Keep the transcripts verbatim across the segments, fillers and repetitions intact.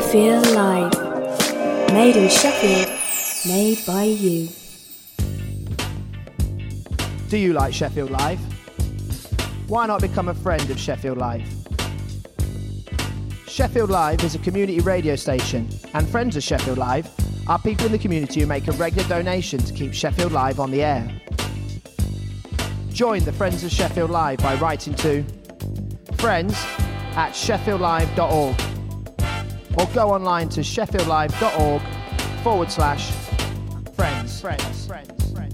Sheffield Live. Made in Sheffield, made by you. Do you like Sheffield Live? Why not become a friend of Sheffield Live? Sheffield Live is a community radio station, and friends of Sheffield Live are people in the community who make a regular donation to keep Sheffield Live on the air. Join the Friends of Sheffield Live by writing to friends at sheffield live dot org or go online to sheffield live dot org forward slash friends. Friends. Friends. Friends.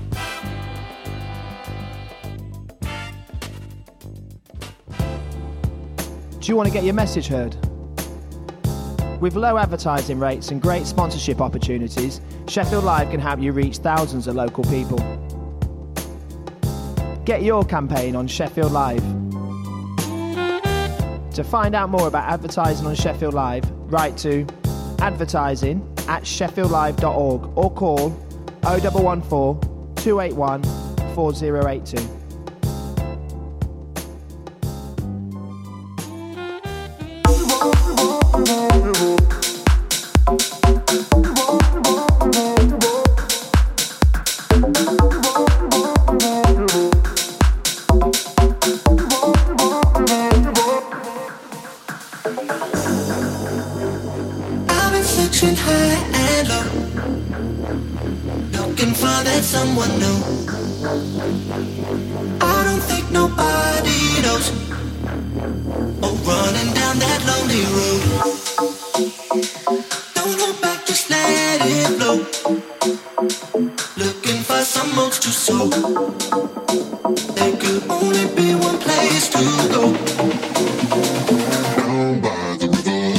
Do you want to get your message heard? With low advertising rates and great sponsorship opportunities, Sheffield Live can help you reach thousands of local people. Get your campaign on Sheffield Live. To find out more about advertising on Sheffield Live, write to advertising at sheffield live dot org or call oh one one four, two eight one, four oh eight two. Someone new. I don't think nobody knows. Oh, running down that lonely road. Don't hold back, just let it flow. Looking for some modes to sow. There could only be one place to go. Down by the river.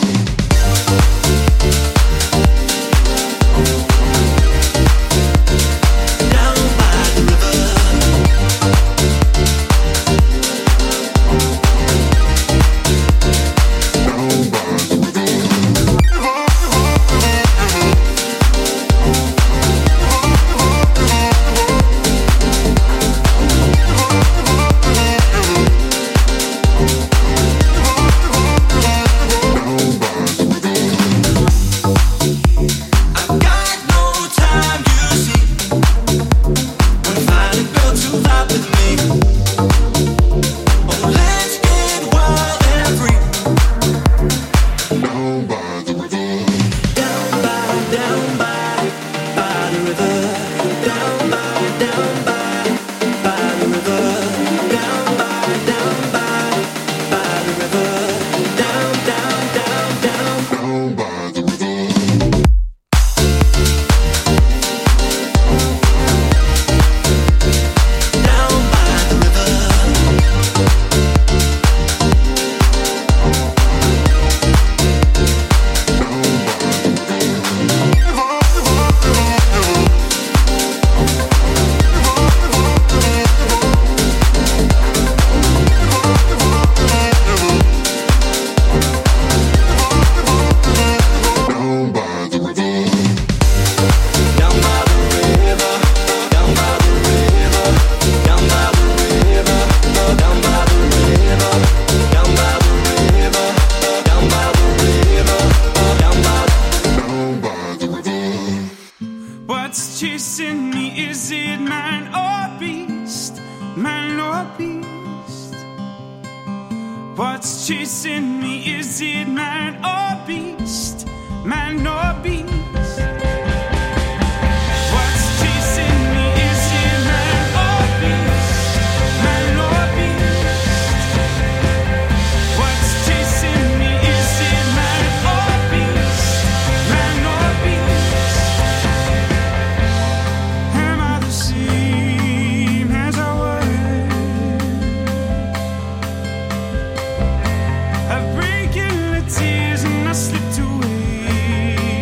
Breaking the tears and I slipped away.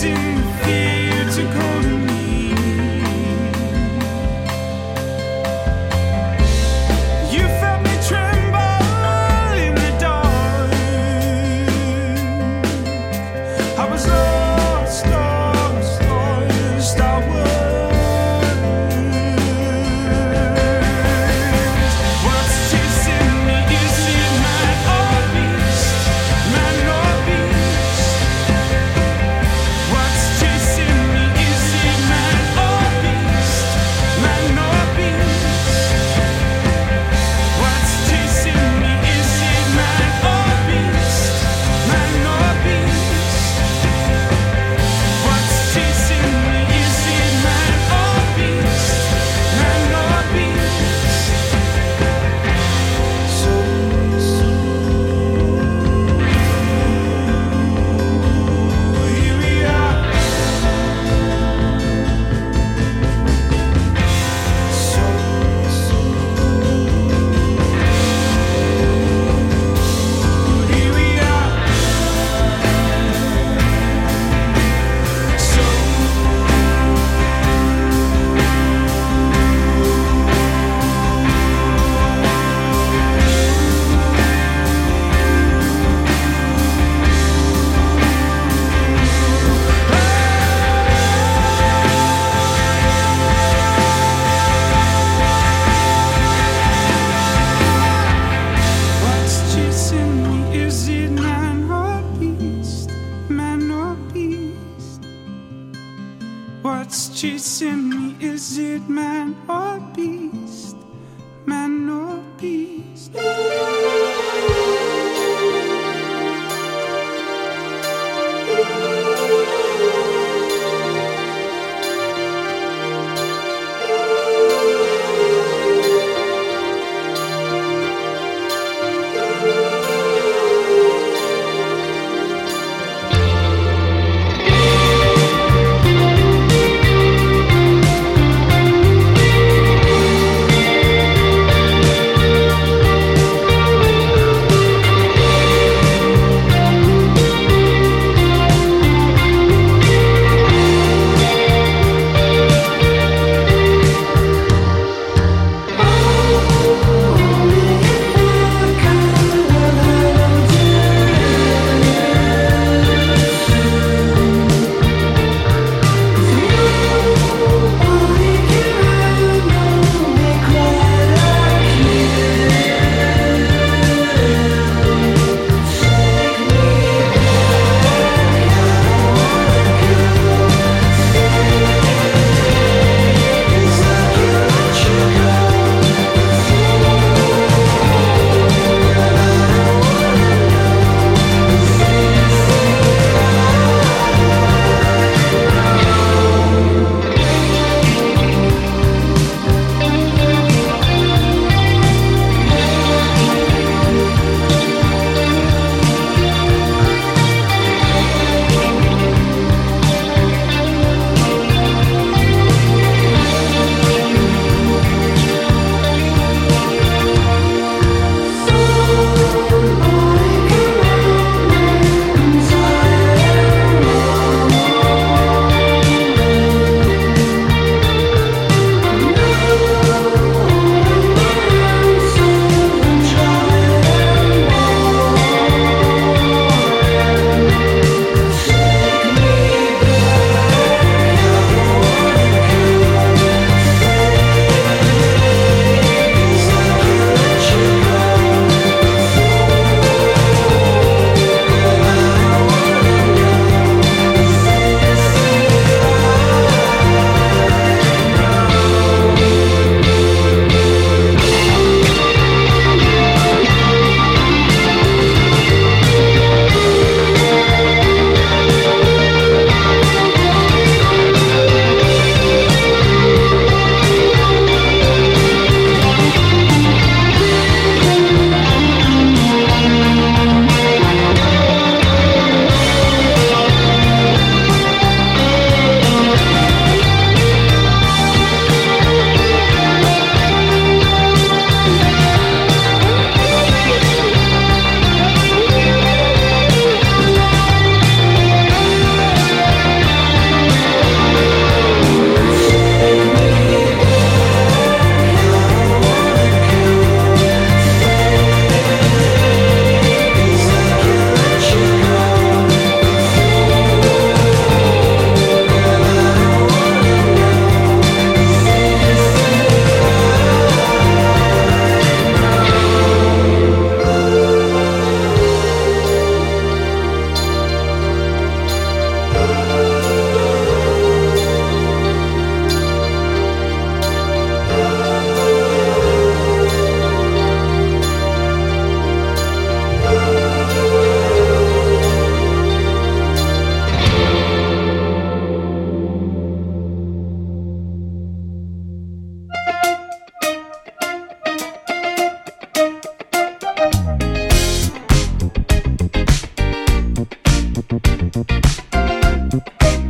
What's chasing me? Is it man or beast? Man or beast?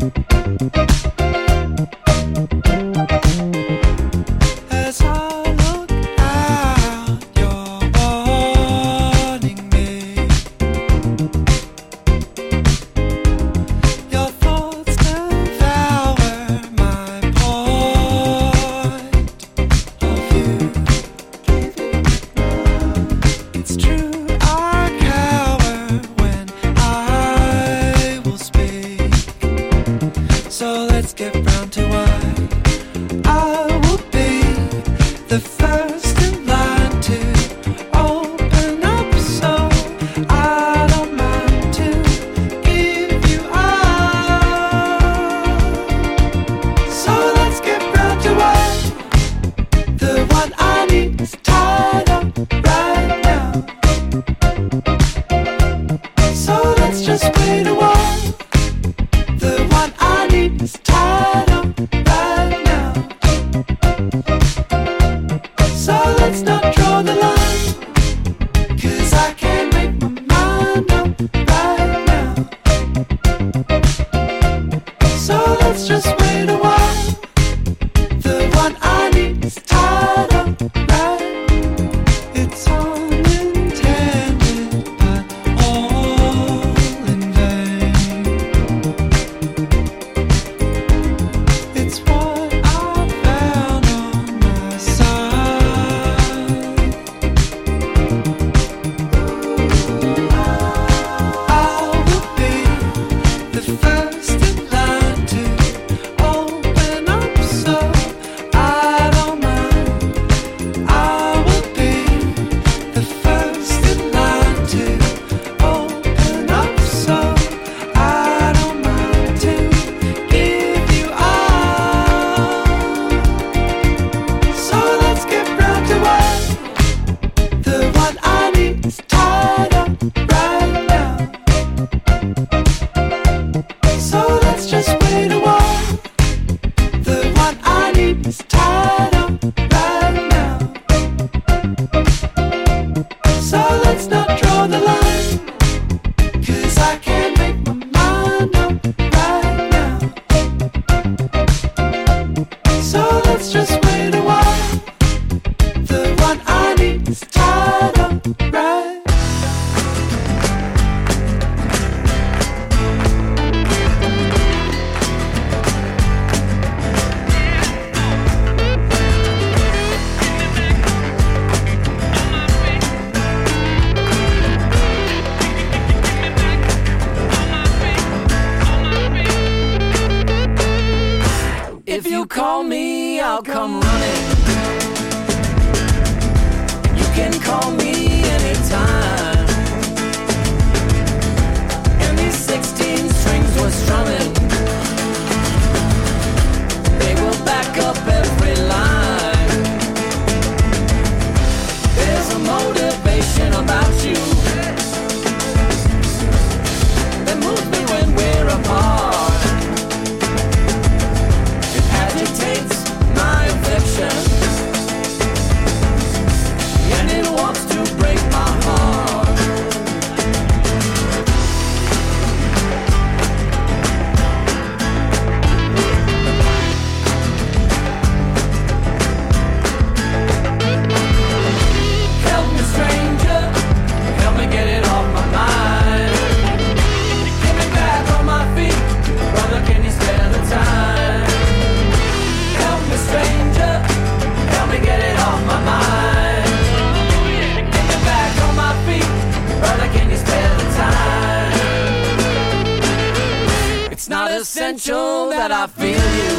essential that I feel you,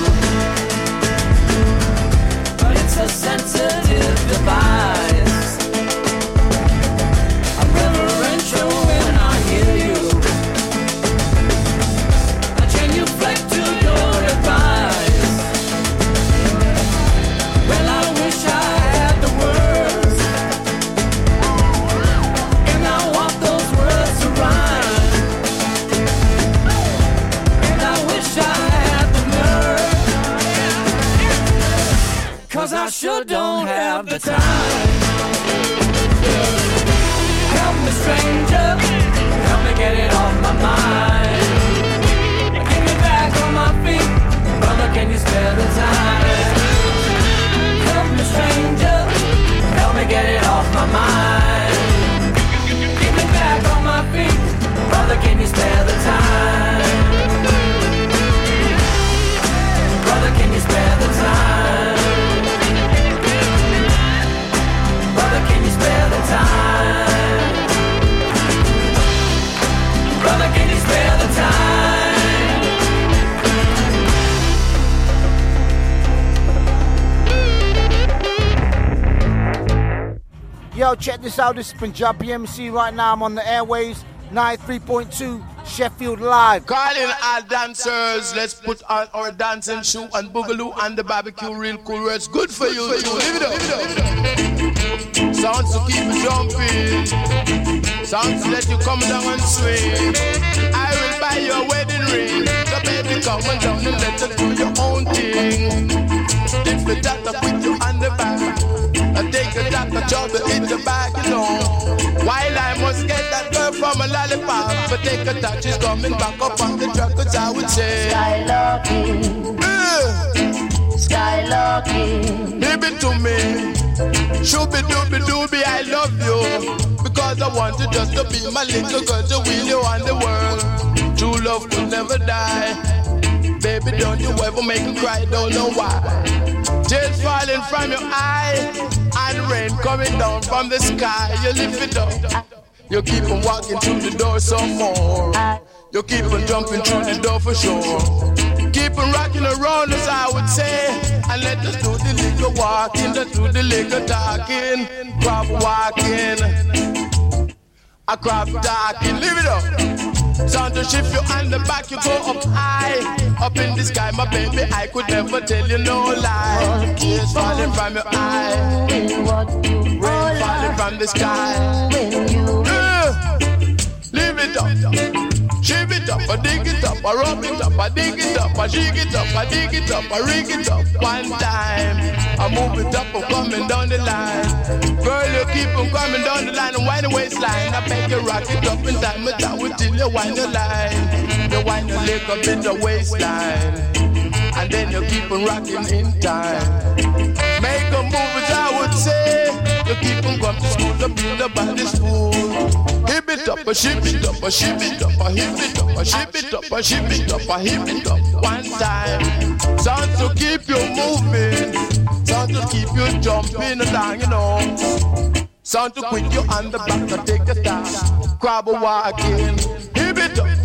but it's a sensitive device. I'm reverential when I hear you, I genuflect to your advice. Well, I wish I had the words, and I want those words to rhyme. I sure don't have the time. Help me, stranger, help me get it off my mind. Give me back all my Yo, check this out. This is Punjabi M C right now. I'm on the airwaves, ninety-three point two Sheffield Live. Calling our dancers, let's put on our dancing shoe and boogaloo and the barbecue real cool where it's good for you. Live it up, live it up. Sounds to keep you jumping. Sounds to let you come down and swing. I will buy your wedding ring. So baby, come on down and let us do your own thing. If the doctor put you on the back, I take a doctor job to hit the back, you know. While I must get that girl from a lollipop, but take a touch, she's coming back up on the truck, cause I would say Skylarking, uh, Skylarking, give it to me. Shooby dooby dooby, I love you. Because I want you just to be my little girl, to wheel you on the world. True love will never die. Baby, don't you ever make me cry, don't know why. Tears falling from your eye, and rain coming down from the sky. You lift it up, you keep on walking through the door some more. You keep on jumping through the door for sure. Keep on rocking around us, I would say. And let us do the little walking, let's do the little talking. Crab walking, a crab talking, leave it up. Sound to shift you on the back, you go up high. Up in the sky, my baby, I could never tell you no lie. Tears falling from your eye, rain falling from the sky. uh, Leave it up, shift it up, I dig it up, I rub it up, I dig it up, I shake it up, I dig it up, I rig it up. One time, I move it up, I'm coming down the line. Girl, you keep on coming down the line and wind the waistline. I beg you rock it up in time, but I will till you wind the line. You wind the leg up in the waistline, and then you keep on rocking in time. Make a move, as I would say. You keep on coming to school, to build the body school. Hip it up, a ship it up, a ship it up, a hip it up, a ship it up, a ship it up, a hip it up. One time, sound to keep you moving, sound to keep you jumping along, you know. Sound to quit you on the back and take a time. Crab walking, hip it up.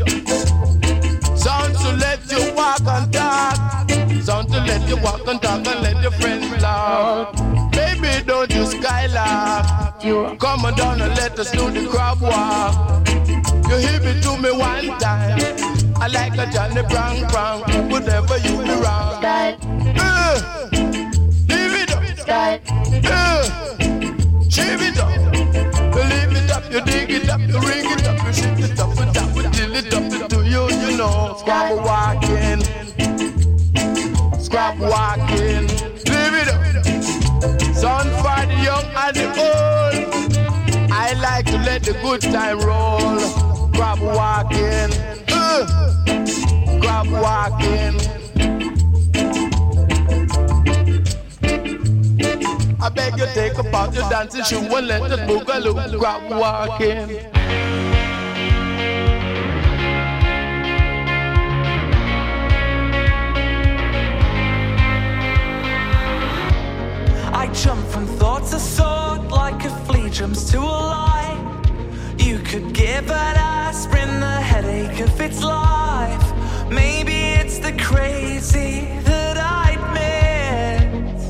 Sound to let you walk and talk, sound to let you walk and talk and let your friends laugh. Baby, don't you skylark. Come on down and let us do the crab walk. You hit me to me one time, I like a Johnny Brown Brown. Whatever you be wrong, uh, leave it up, uh, shift it up, you leave it up, you dig it up, you ring it up, you shift it up, you tap it, till it up to you, you know. Scrap walking, scrap walking, leave it up. Son for the young and the old, I like to let the good time roll. Grab walking, uh, grab walking. I beg you take about your dancing shoe and let the boogaloo grab walking. I jump from thought to thought like a flea jumps to a lie. You could give an aspirin the headache of its life. Maybe it's the crazy that I miss.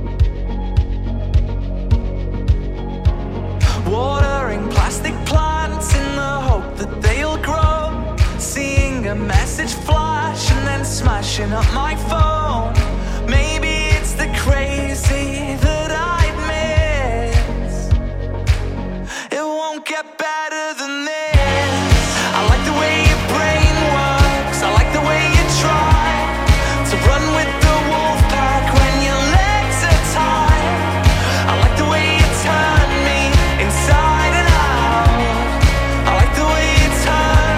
Watering plastic plants in the hope that they'll grow. Seeing a message flash and then smashing up my phone. Maybe it's the crazy that I miss. It won't get better than this. I like the way your brain works. I like the way you try to run with the wolf pack when your legs are tied. I like the way you turn me inside and out. I like the way you turn.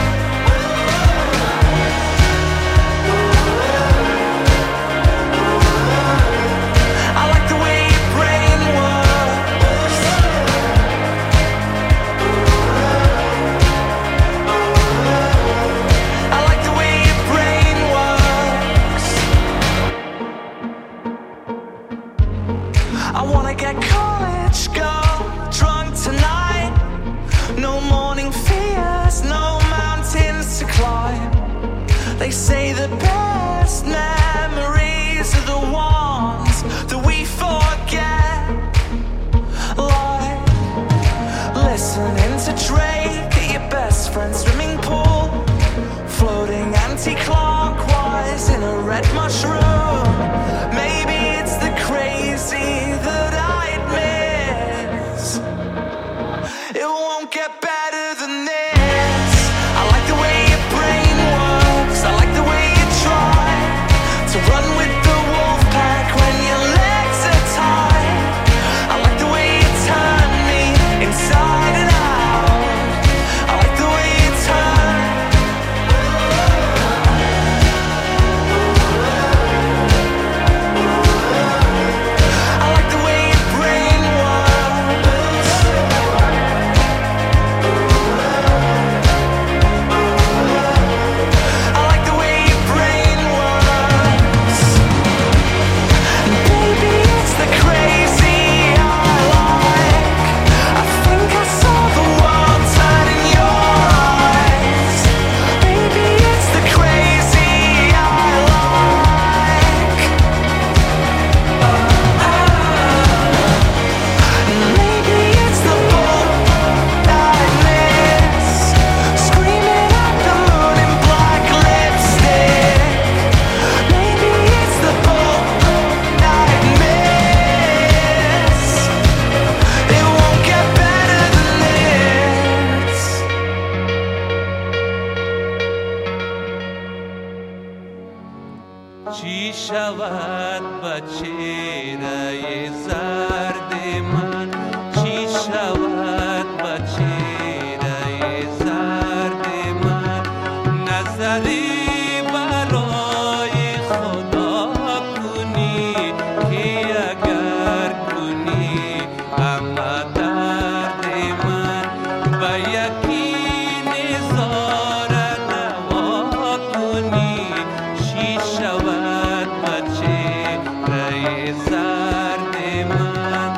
I like the way your brain works. I like the way your brain works. I wanna get college girl drunk tonight. No morning fears, no mountains to climb. They say the best memories are the ones that we forget. Like red mushroom. Maybe it's the crazy that I'd miss. It won't get better than this. I like the way your brain works. I like the way you try to run with the wolf pack when your legs are tied. I like the way you turn me inside and out. I like the way you turn. I like the way your brain works. I like the way your brain works. And baby, it's the crazy I like. I think I saw the world turn in your eyes. Baby, it's the crazy I like. Maybe it's the boat I miss, screaming at the moon in black lipstick. Maybe it's the boat I miss. It won't get better than this. چی شود بچه‌رای زرد من، چی شود بچه‌رای زرد من، نظری برای خدا کنی که اگر کنی اما درد من به یقین زار نوا کنی. چی شود بچه‌رای زرد من.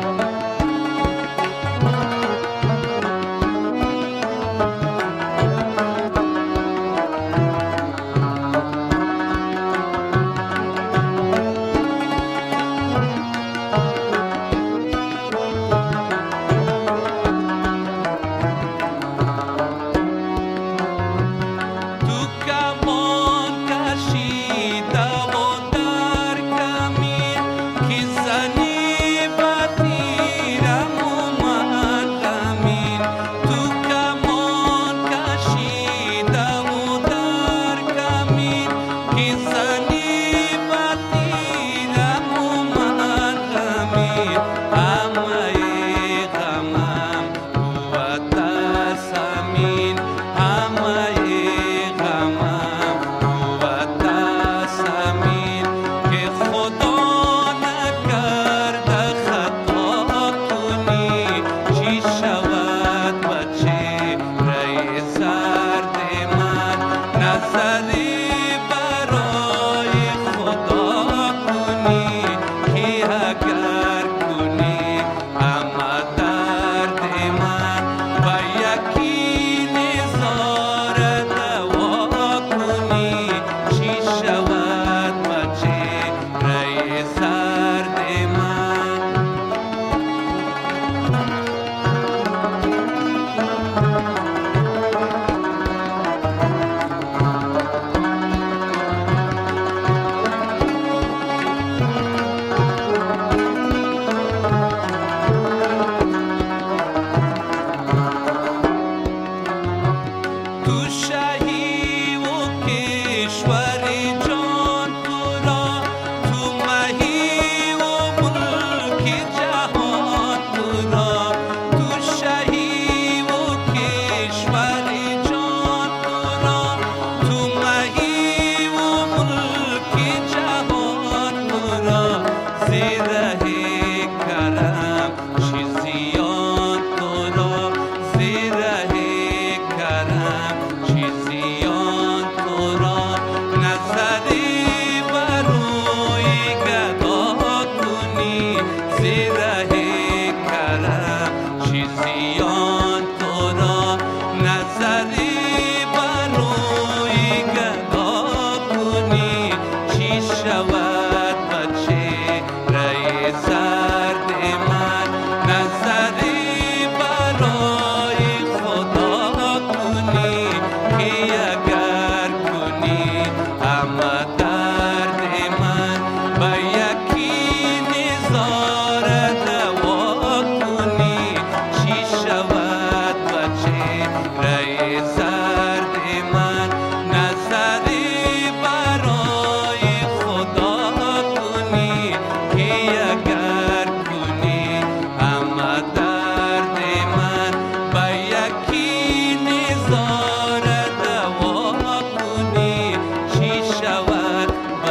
تو کمان کشیده و در کمین که زنی به تیرم اومد غمین. تو کمان کشیده و در کمین که زنی به تیرم اومد غمین. همه غمم قوت از همین، همه غمم قوت از همین که خدا نکرده خطا کنی. چی شود بچه‌رای زرد من، نظری برای خدا کنی که اگر کنی اما درد من به یقین زار دوا کنی. چی شود بچه‌رای زرد من. تو شهی و کشوری جان تو را، تو مهی و ملک جهان تو را. تو شهی و کشوری جان تو را، تو مهی و ملک جهان تو را. زیره کرم چیزیان تو را، زیره کرم چیزیان تو را.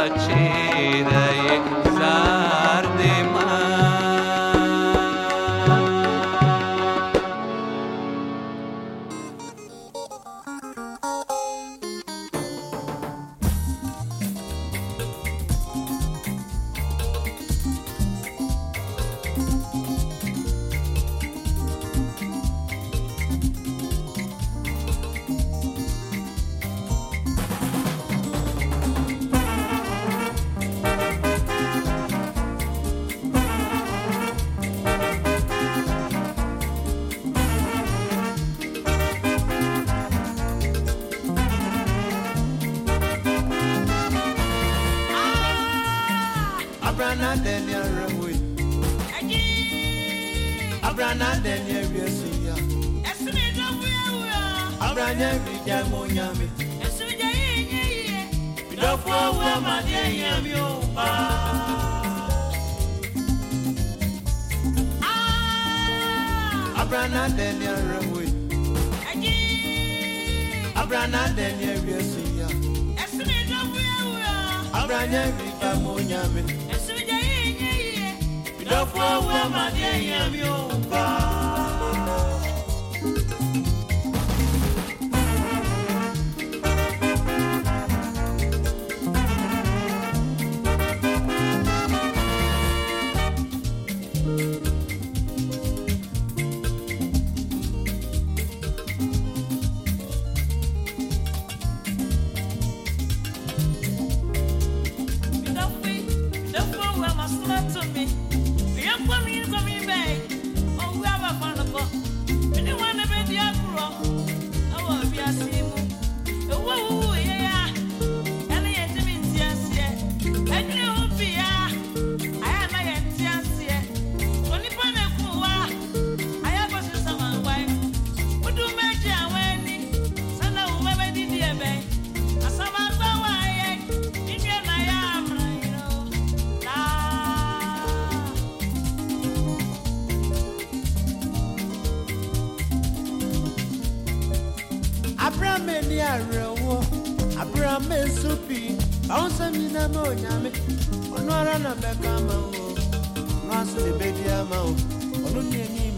cheraye zardema Abrana Daniel Ramwe. Abrana Daniel Yesuya. Abrana Vija Monyame. Dofo wa madia yamyo pa. Abrana Daniel Ramwe. Abrana Daniel Yesuya. Abrana Vija Monyame. Dofo wa madia yamyo pa. Abraham Supi, Bounce me na Monyame, Honora na Becama, Master the baby amount, only a name,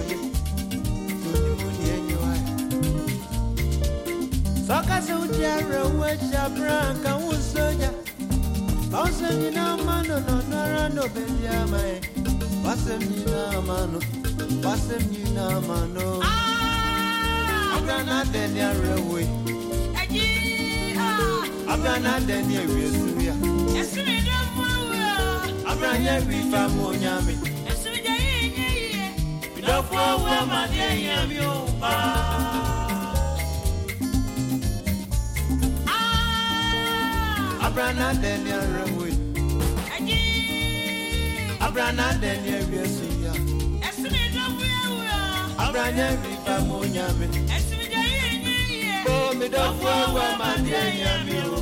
Soccer so Jarra, which Abraham can Woodsoja, Bounce me na Mano, Nora no baby amai, Bassam Nina Mano, Bassam Nina Mano, Abraham Daniel Railway. Abrana Daniel Yesuya. Abrana Rifa Monyame. Dofo wa madia yamyo pa. Abrana Daniel Ramwe. Abrana Daniel Yesuya. Abrana Rifa Monyame. Me don't know where my dear you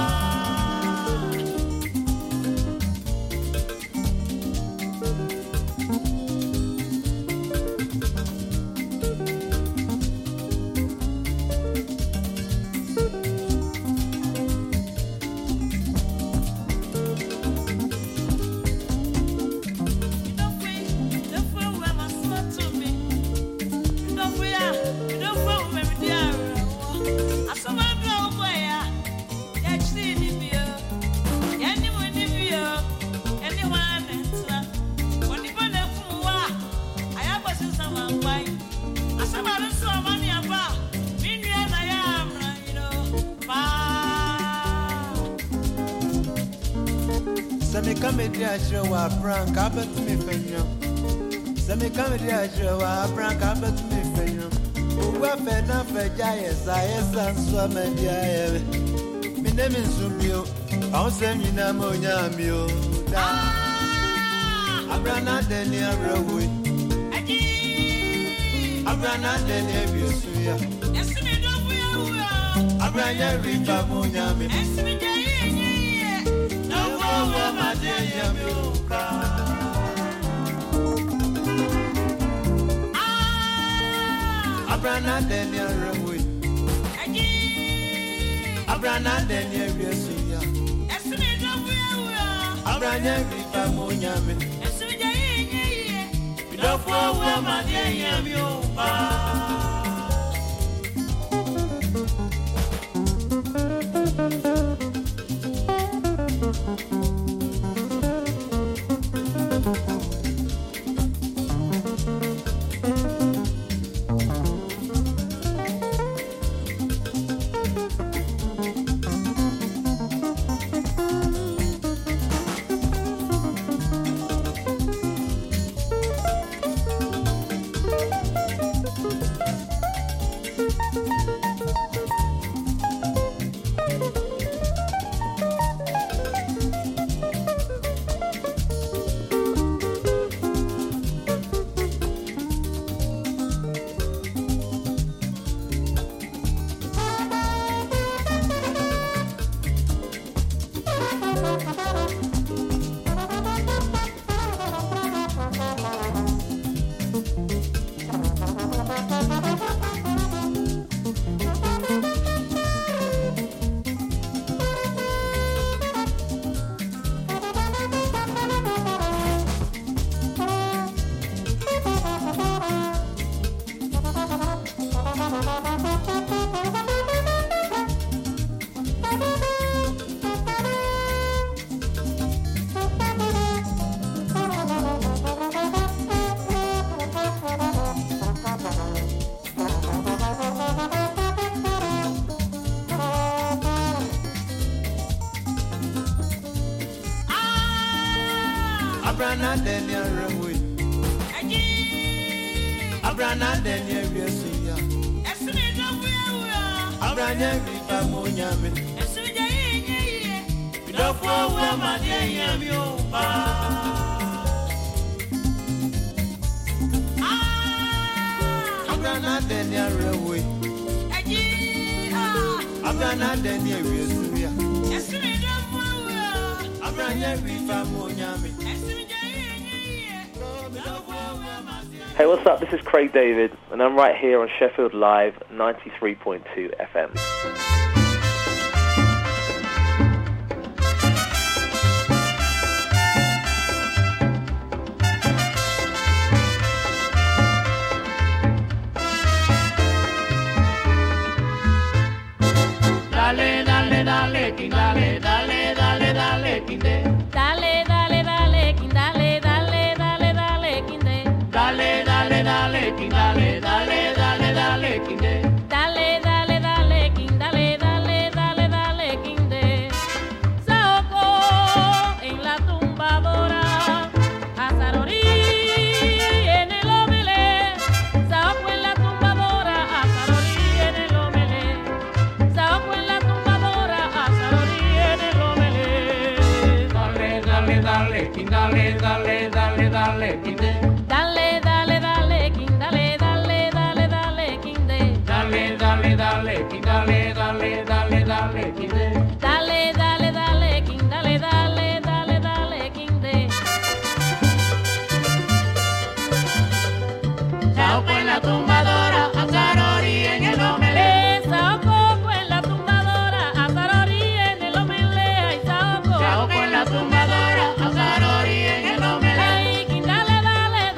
Semi comedy show wa prank abet me fenyo. Semi comedy show wa prank abet me fenyo. Uwa fe na fe jaye sa esa so media e. Mi name is Zubio. Aw sem nyina mo nyamio. Da. Abrana Daniel Rawi. Aji. Abrana Daniel Biosuya. Esme do buya buya. Abrana Rifa mo nyame. Esme jaye ye. No wo ma de yamio ka. Abrana Daniel Rawi. Aji. Abrana Daniel Biosuya. Esme do Abranya Rita Munyame. Esuja ye, Bidofo Wamadia Yamio. Abrana Daniel Ramwe. Abrana Daniel Yesia. Abrana Rita Munyame. Bidofo Wamadia Yamio. Abrana Daniel Ramwe. Abrana Daniel Yesia. Abrana Rita Munyame. Hey, what's up? This is Craig David, and I'm right here on Sheffield Live ninety-three point two F M. Dale, dale, dale, king, dale, dale, dale, dale, king, de. Dale, dale, dale, king, dale, dale, dale, dale, king, de. Dale, dale, dale, king, dale, dale, dale, dale, king, de. Dale, dale, dale, king, dale, dale, dale, dale, king, de. Saoco en la tumbadora, Azarorí en el omelé. Saoco en la tumbadora, Azarorí en el omelé. Saoco en la tumbadora, Azarorí en el omelé. Dale, dale, dale, king, dale, dale, dale, dale, king, de. Dale, dale, dale, king, dale, dale, dale, dale, king, de. Dale, dale, dale, king, dale, dale, dale, dale, king, de. Dale, dale, dale, king, dale, dale, dale, dale, king, de. Saoco en la tumbadora, Azarorí en el omelé. Saoco en la tumbadora, Azarorí en el omelé. Ay, Saoco. Saoco en la tumbadora, Azarorí en el omelé. Ay, king, dale, dale,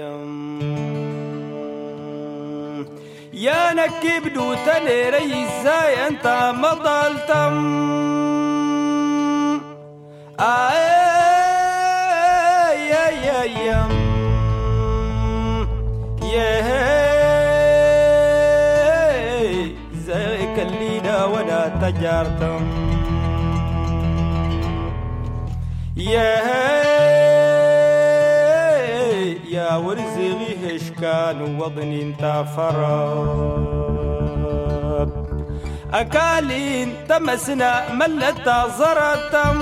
يا نكب دوتني ريزاي انت مضلتم آي يا يا يا يا زيك الليلة وانا تجارتم يا يا ورزقي هشكان وضني انت فراب أكالين تمسنا ملت زرتم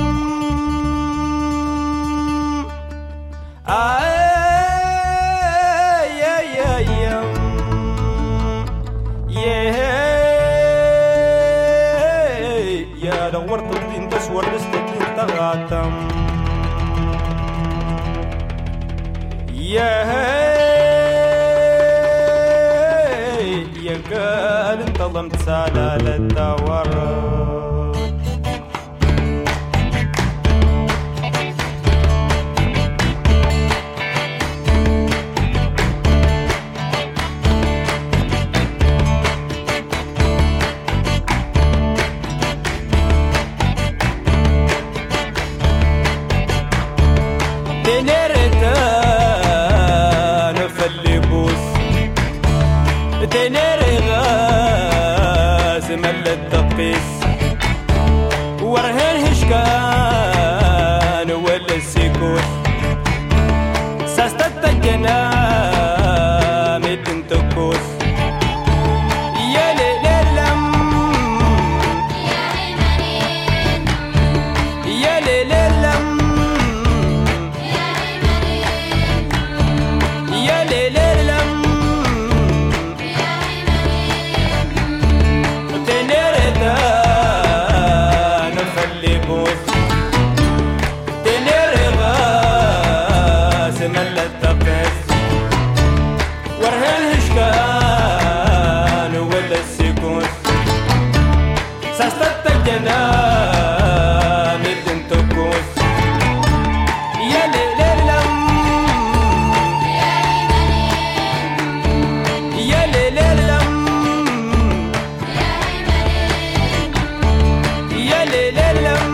آي يا يا يا يا يا دورت الدين تسور لستين تغاتم يا يا قال انت ضمت سالة الدور تنيري غاز ملت تقيس ورهن هشكان ولا السيكوت ساستت الجنام تنتكوس يا ليلم يا ليلم يا ليلم ملت تقيس ورهن هشكان ولا السيكون ساستت الجنام تنتكوس يا ليلم يا ليلم يا ليلم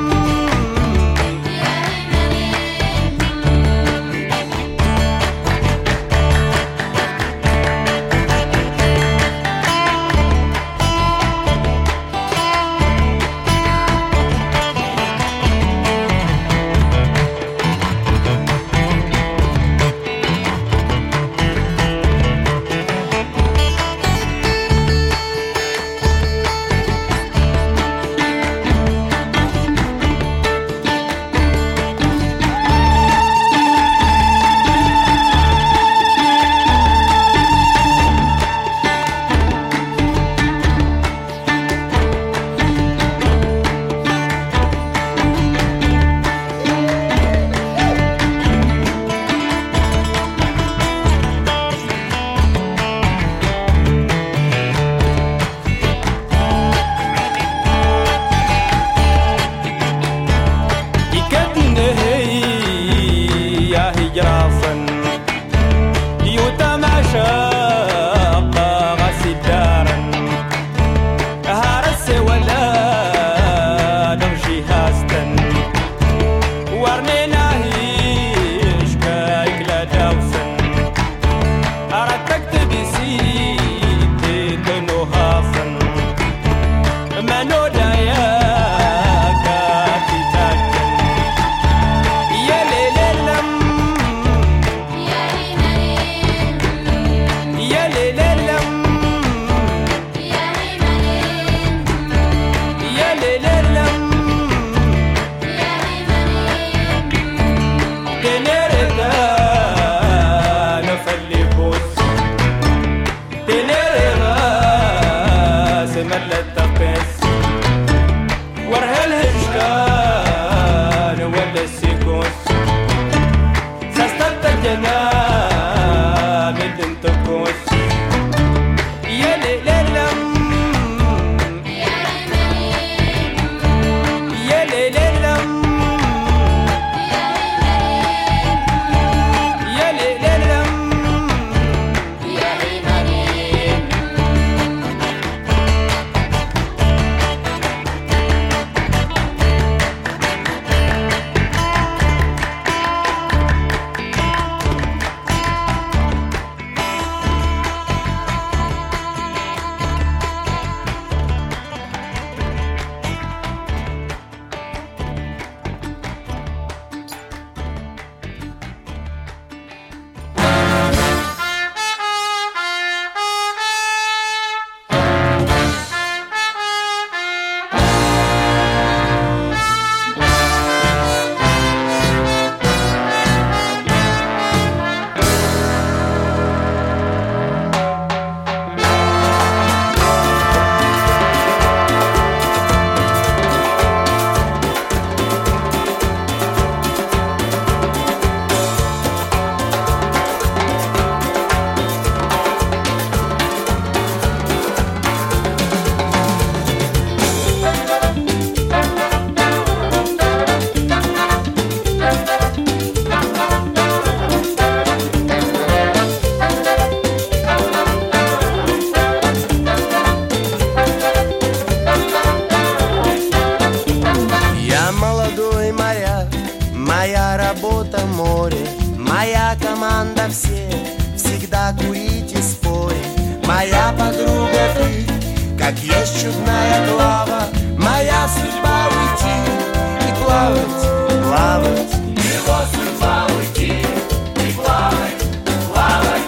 моя подруга ты, как есть чудная глава, моя судьба уйти и плавать, плавать. Его судьба уйти и плавать, плавать.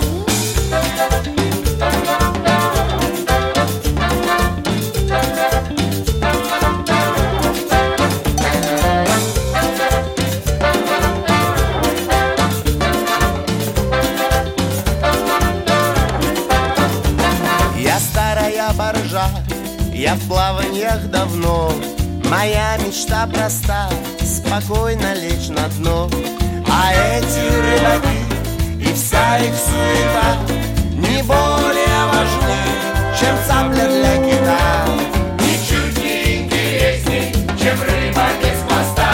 Я старая боржа, я в плаваньях давно. Моя мечта проста, спокойно лечь на дно. А эти рыбаки и вся их суета не более важны, чем цапля для кита. Ничуть не интересней, чем рыба без хвоста.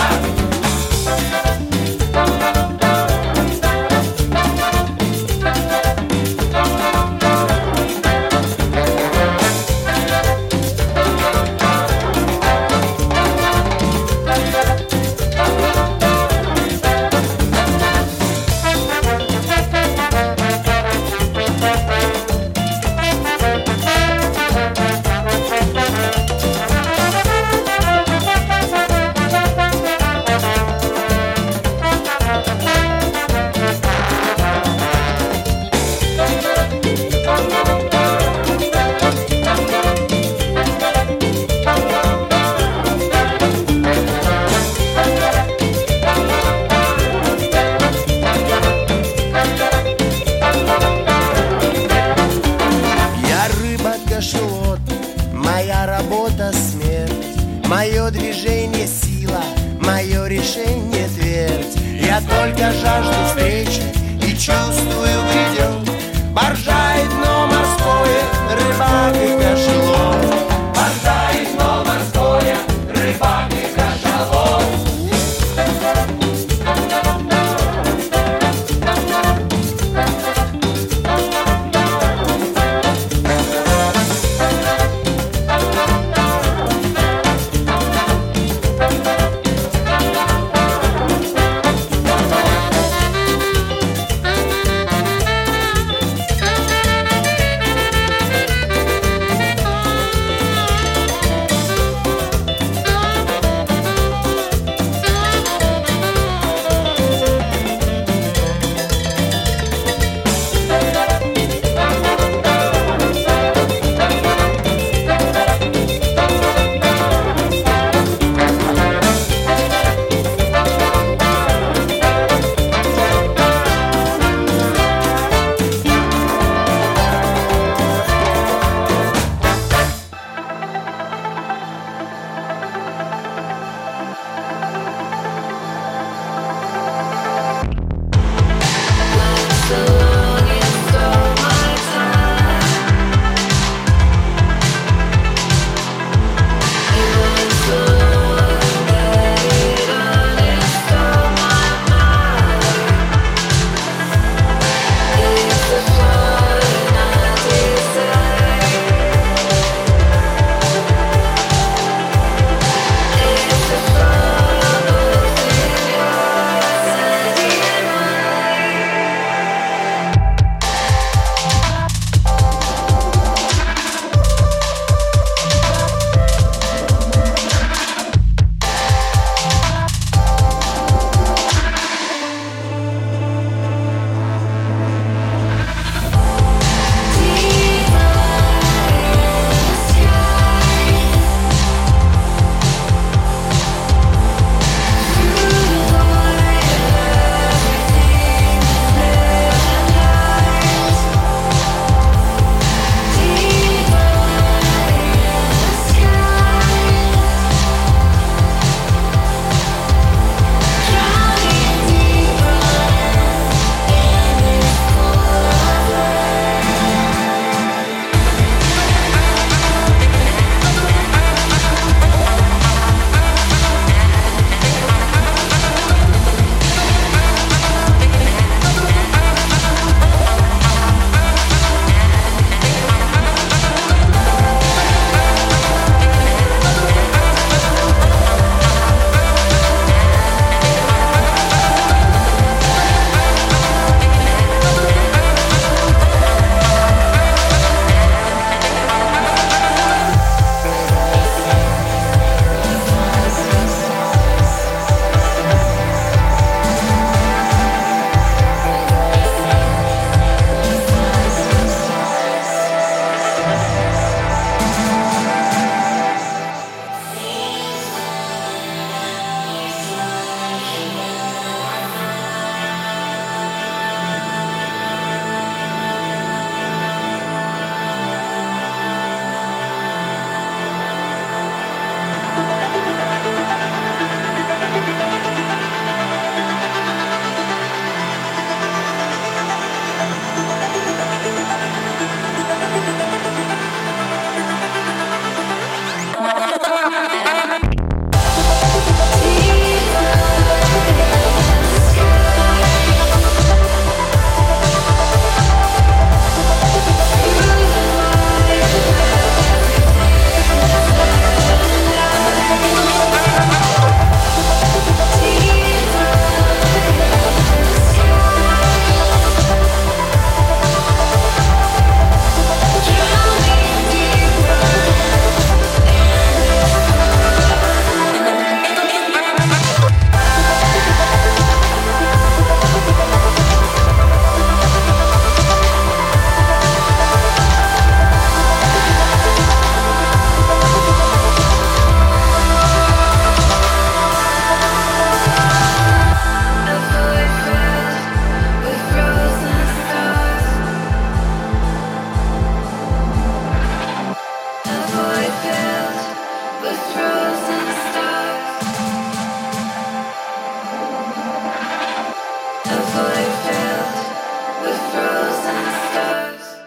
Моя работа смерть, мое движение сила, мое решение твердь. Я только жажду встречи и чувствую грядет. Боржа и дно морское, рыбак и кашалот. Боржа и дно морское, рыбак и кашалот.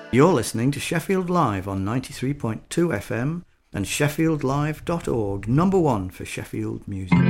You're listening to Sheffield Live on ninety-three point two F M and sheffield live dot org, number one for Sheffield music.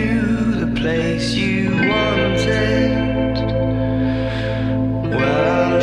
Place you wanted. Well,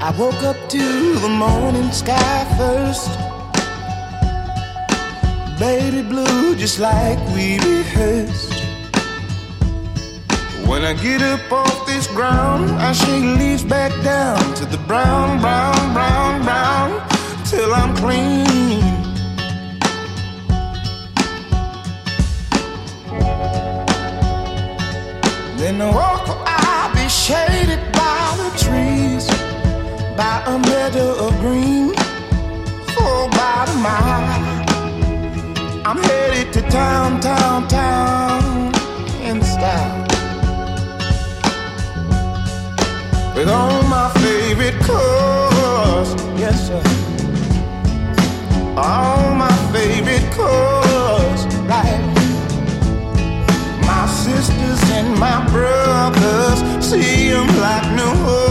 I woke up to the morning sky first. Baby blue just like we rehearsed. When I get up off this ground, I shake leaves back down to the brown, brown, brown, brown, till I'm clean. Then the walk I'll be shaded by the trees, by a meadow of green, for about a mile. I'm headed to town, town, town, in style, with all my favorite cars, yes sir, all my favorite cars, right. My sisters and my brothers see them like no